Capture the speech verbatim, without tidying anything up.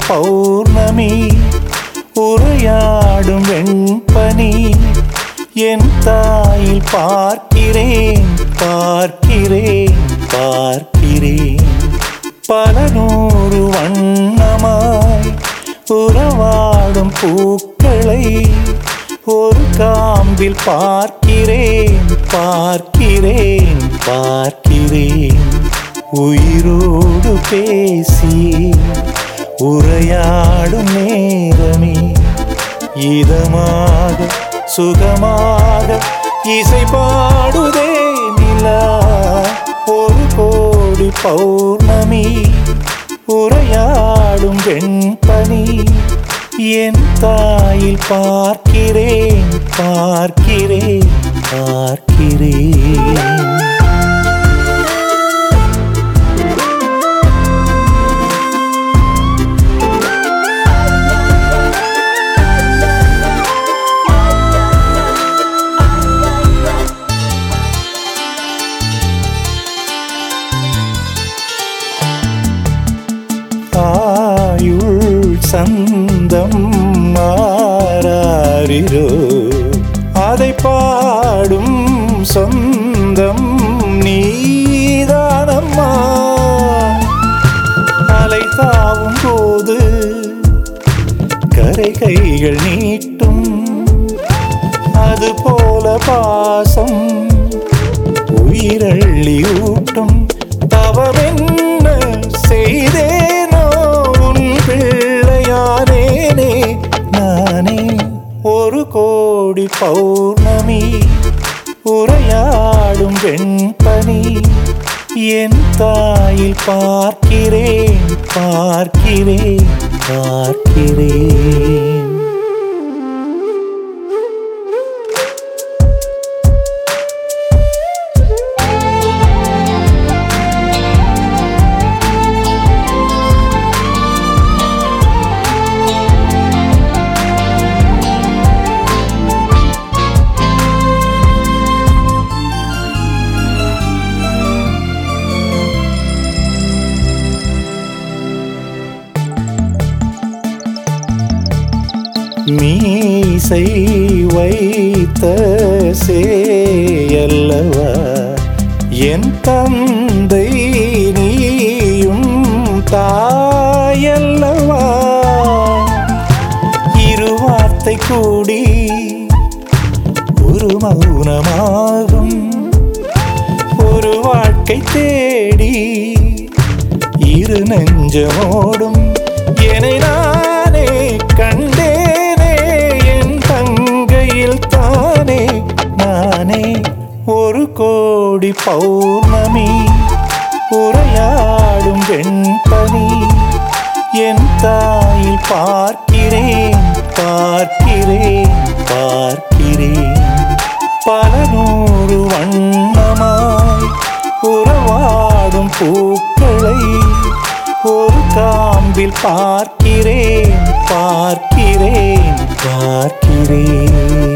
பௌர்ணமி உரையாடும் வெண்பனி என் தாயில் பார்க்கிறேன் பார்க்கிறேன் பார்க்கிறேன் பல நூறு வண்ணமாய் உறவாடும் பூக்களை ஒரு காம்பில் பார்க்கிறேன் பார்க்கிறேன் பார்க்கிறேன் உயிரோடு பேசி உரையாடும் நேரமே இதமாக சுகமாக இசை பாடுதே நிலா ஒரு கோடி பௌர்ணமி உரையாடும் வெண்பனி என் தாயில் பார்க்கிறேன் பார்க்கிறேன் பார்க்கிறேன் சந்தம் மாறாரிரோ அதை பாடும் சொந்தம் நீதானம்மா அலை தாவும் போது கரை கைகள் நீட்டும் அது போல பாசம் உயிரள்ளி ஊட்டும் தவமென்ன செய்தேனோ உன் பிள்ளையானேனே நானே ஒரு கோடி பௌர்ணமி உரையாடும் வெண்பனி என் தாயில் பார்க்கிறேன் பார்க்கிறேன் பார்க்கிறேன் மீசை வைத்த சேயல்லவா என் தந்தை நீயும் தாயல்லவா இரு வார்த்தை கூடி ஒரு மௌனமாகும் ஒரு வாழ்க்கை தேடி இரு நெஞ்சமோடும் என்னை நானே கண்டே ஒரு கோடி பௌர்ணமி உரையாடும் வெண்பனி என் தாயில் பார்க்கிறேன் பார்க்கிறேன் பார்க்கிறேன் பல நூறு வண்ணமாய் உறவாடும் பூக்களை ஒரு காம்பில் பார்க்கிறேன் பார்க்கிறேன் பார்க்கிறேன்